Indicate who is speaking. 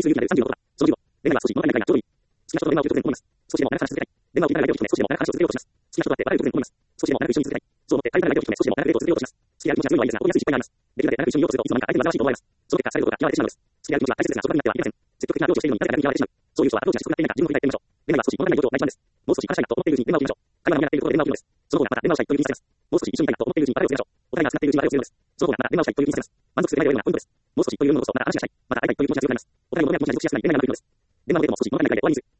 Speaker 1: 数有機が出る36度だ。その15、電話は少し物足りないくらいがちょうどいい。好きな人と電話を切る突然思います。少しでも長く話し続けたい。電話を切りながら相手を引き止め、少しでも長く話を続けようとします。好きな人と会って笑う突然思います。少しでも長く一緒に続けたい。そう思って借りたい相手を引き止め、少しでも長くデートを続けようとします。好きな気持ちが強いのはいいですが、起こりやすい失敗があります。できるだけ長く一緒にいようとすると、いつの間にか相手に煩わしいと思われます。その結果、されることが嫌われてしまうのです。好きな気持ちは大切ですが、束縛になってはいけません。積極的なアプローチをしているのに誰かに嫌われてしまう。そういう人はアプローチがしつこくなっていないか自分を振り返ってみましょう。電話は少し物足りない状態が一番です。もう少し話したいなと思っているうちに電話を切りましょう。会話が盛り上がっているところで電話を切るのです。その方がまた電話をしたいという気にさせます。もう少し一緒にいたいなと思っているうちに別れを告げましょう。お互いが少なっているうちに別れを告げるのです。その方がまた電話をしたいという気にさせます。満足する前で終えるのがポイントです。もう少しというのこそまた話がしたい。また会いたいという気持ちが強くなります。お互いの目が気持ちが強くなり、電話が長くなるのです。電話のデートも少し物足りないくらいで終わりにする。